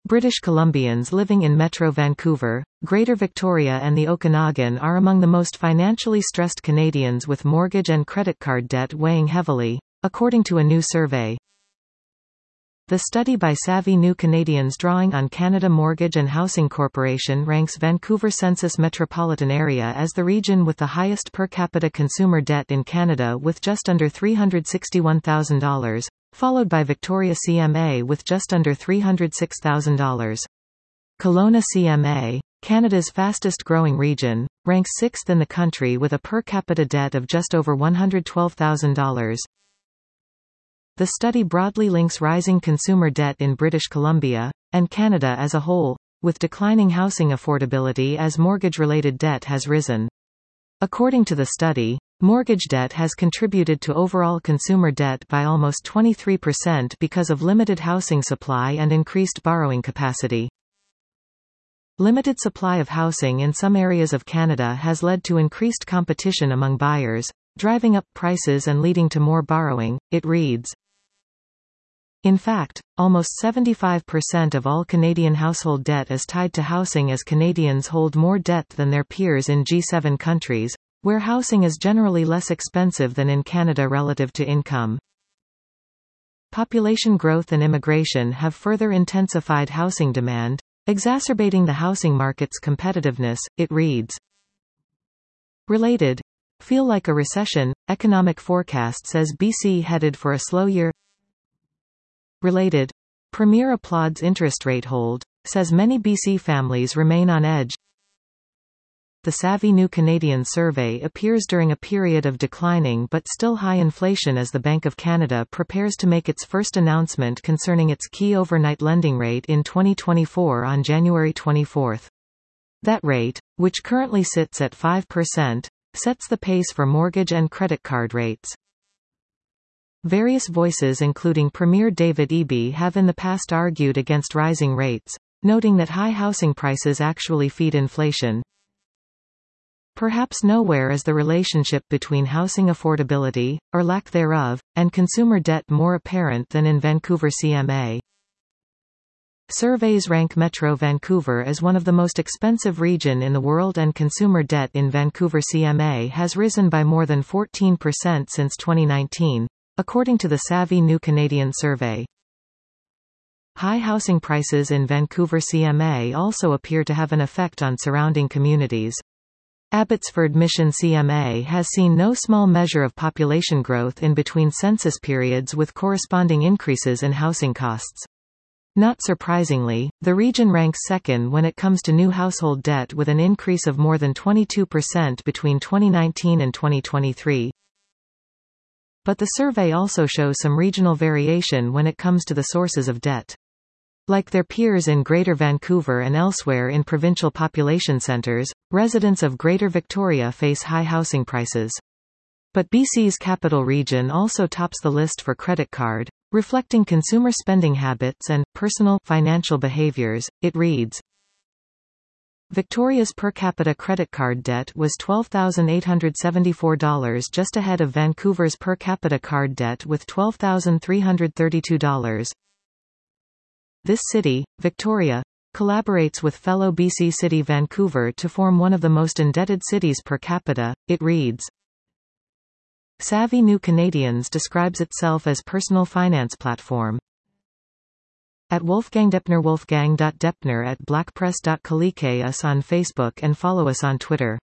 British Columbians living in Metro Vancouver, Greater Victoria and the Okanagan are among the most financially stressed Canadians, with mortgage and credit card debt weighing heavily, according to a new survey. The study by Savvy New Canadians, drawing on Canada Mortgage and Housing Corporation, ranks Vancouver Census Metropolitan Area as the region with the highest per capita consumer debt in Canada, with just under $361,000, followed by Victoria CMA with just under $306,000. Kelowna CMA, Canada's fastest growing region, ranks 6th in the country with a per capita debt of just over $112,000. The study broadly links rising consumer debt in British Columbia, and Canada as a whole, with declining housing affordability as mortgage-related debt has risen. According to the study, mortgage debt has contributed to overall consumer debt by almost 23% because of limited housing supply and increased borrowing capacity. Limited supply of housing in some areas of Canada has led to increased competition among buyers, driving up prices and leading to more borrowing, it reads. In fact, almost 75% of all Canadian household debt is tied to housing, as Canadians hold more debt than their peers in G7 countries, where housing is generally less expensive than in Canada relative to income. Population growth and immigration have further intensified housing demand, exacerbating the housing market's competitiveness, it reads. Related. Feel like a recession, economic forecast says BC headed for a slow year. Related. Premier applauds interest rate hold, says many BC families remain on edge. The Savvy New Canadian survey appears during a period of declining but still high inflation as the Bank of Canada prepares to make its first announcement concerning its key overnight lending rate in 2024 on January 24. That rate, which currently sits at 5%, sets the pace for mortgage and credit card rates. Various voices, including Premier David Eby, have in the past argued against rising rates, noting that high housing prices actually feed inflation. Perhaps nowhere is the relationship between housing affordability, or lack thereof, and consumer debt more apparent than in Vancouver CMA. Surveys rank Metro Vancouver as one of the most expensive region in the world, and consumer debt in Vancouver CMA has risen by more than 14% since 2019. According to the Savvy New Canadian survey. High housing prices in Vancouver CMA also appear to have an effect on surrounding communities. Abbotsford Mission CMA has seen no small measure of population growth in between census periods, with corresponding increases in housing costs. Not surprisingly, the region ranks second when it comes to new household debt, with an increase of more than 22% between 2019 and 2023. But the survey also shows some regional variation when it comes to the sources of debt. Like their peers in Greater Vancouver and elsewhere in provincial population centres, residents of Greater Victoria face high housing prices. But BC's capital region also tops the list for credit card, reflecting consumer spending habits and personal financial behaviours, it reads. Victoria's per capita credit card debt was $12,874, just ahead of Vancouver's per capita card debt with $12,332. This city, Victoria, collaborates with fellow BC city Vancouver to form one of the most indebted cities per capita, it reads. Savvy New Canadians describes itself as personal finance platform. At Wolfgang Deppner, wolfgang.deppner@blackpress.colike, us on Facebook and follow us on Twitter.